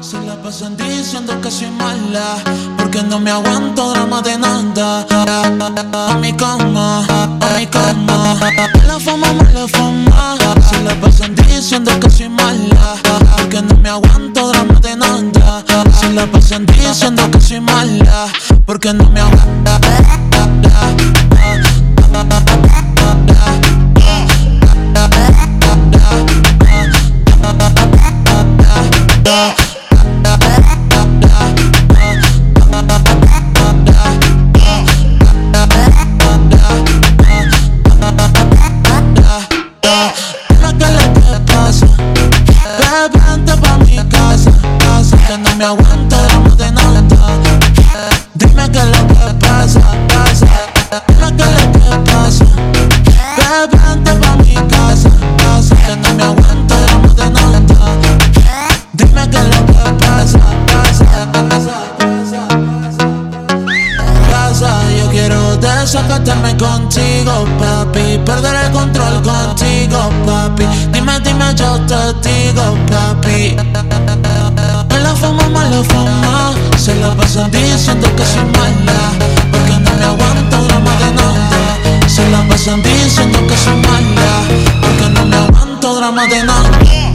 Se la pasan diciendo que soy mala, porque no me aguanto drama de nada. A mi cama, a mi cama. Mala fama, mala fama. Se la pasan diciendo que soy mala, porque no me aguanto drama de nada. Se la pasan diciendo que soy mala, porque no me aguanto. Que no me aguanto drama de nada. Dime qué es lo que pasa, pasa. Dime qué es lo que pasa. Bebé, vente pa' mi casa, casa. Que no me aguanto drama de nada. Dime qué es lo que pasa, pasa, pasa, pasa. Yo quiero desacatarme contigo, papi. Perder el control contigo, papi. Dime, dime, yo te digo, papi. Mala fama, se la pasan diciendo que soy mala, porque no me aguanto drama de nada. Se la pasan diciendo que soy mala, porque no me aguanto drama de nada.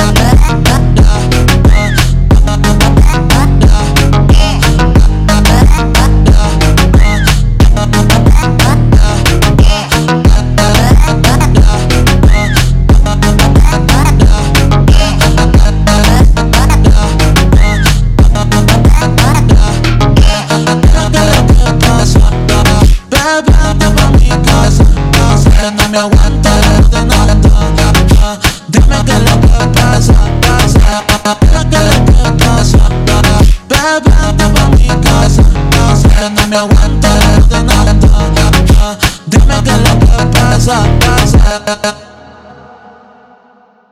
Que no me aguanto de nada. Dime qué es lo que pasa, pasa. Dime qué es lo que pasa. Bebé, vente pa' mi casa, casa. Que no me aguanto de nada. Dime qué es lo que pasa, pasa.